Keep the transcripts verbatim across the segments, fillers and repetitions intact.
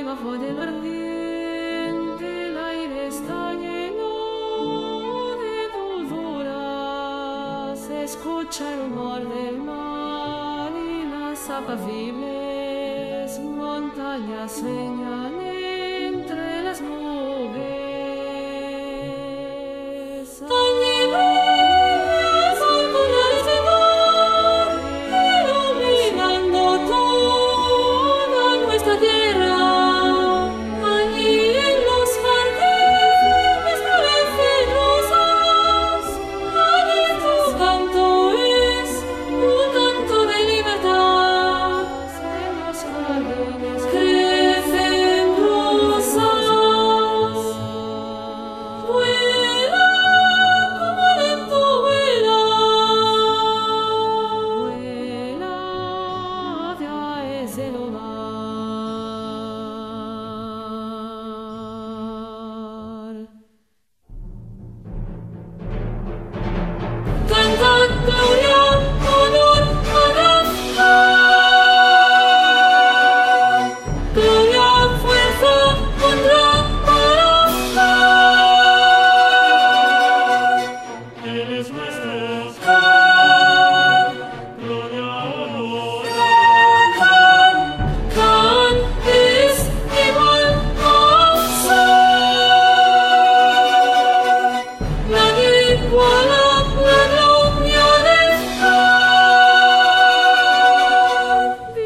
debajo del ardiente, el aire está lleno de dulzuras. Se escucha el rumor del mar y las apacibles montañas sueñan entre las nubes. Tan libres son colores de mar, iluminando toda nuestra tierra. Allí en los jardines florecen rosas, allí tu canto es un canto de libertad. En los jardines crecen rosas. Vuela como lento vuela, vuela hacia ese lugar. Cantad gloria, honor, alabanza. Gloria, fuerza, honra, palabra. Él es nuestro Can. Gloria, honor, Can. Can es igual a San. Nadie iguala la gloria del Can.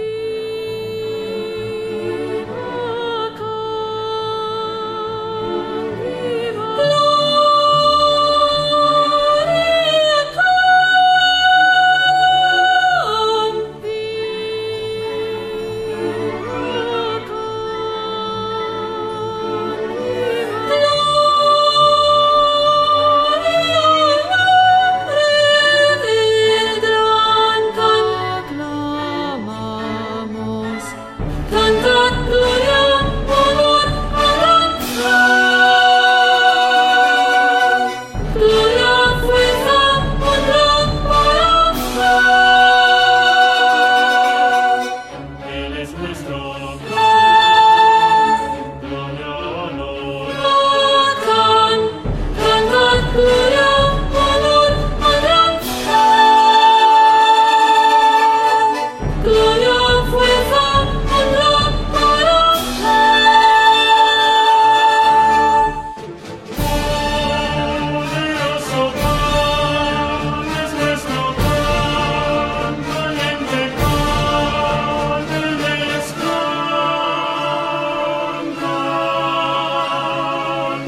Viva Can, viva Gloria Can, viva Aclamamos. Cantad gloria, honor, alabanza. Gloria, fuerza, honra, palabra. Él es nuestro Can. Gloria, honor, Can. Cantad gloria, honor, alabanza. Gloria, fuerza, honra, palabra. Poderoso Can es nuestro Can, valiente Can, Él es Can, Can,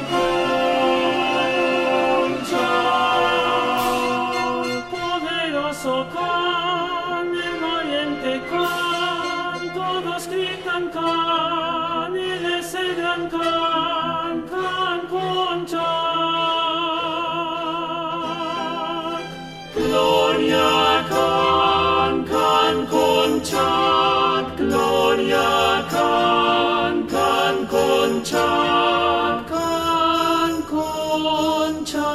Concha. Poderoso Can, el valiente Can, todos gritan Can, Él es el gran Can, Can, Concha. Gloria Can, Can, Concha. Gloria Can, Can, Concha. Can, Concha.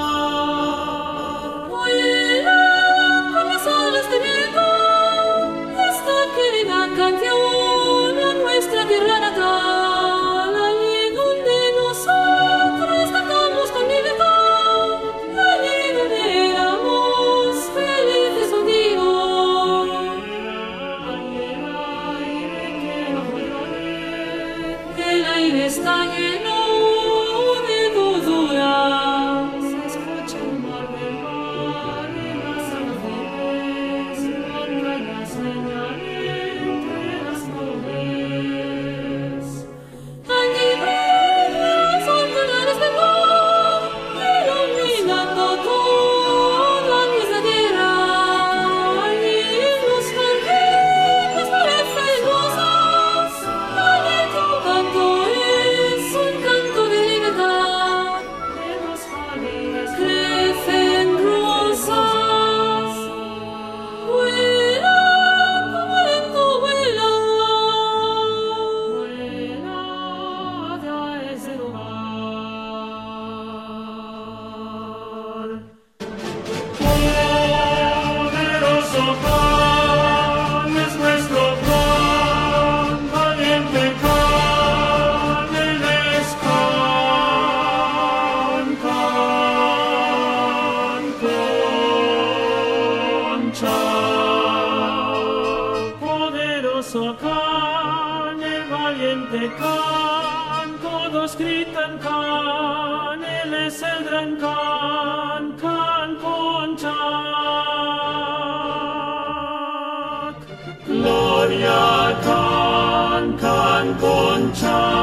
Vuela con las alas de viento esta querida canción a nuestra tierra natal, allí donde nosotros cantamos con libertad, allí donde éramos felices contigo. El aire está lleno de dulzuras. Se escucha el mar del mar y las apacibles montañas sueñan entre las nubes. Tan libres son colores del mar, iluminando toda nuestra tierra. Allí en los jardines florecen rosas, allí tu canto es un canto Can, todos gritan Can, Él es el gran Can, Can Conchac. Gloria Can, Can Conchac.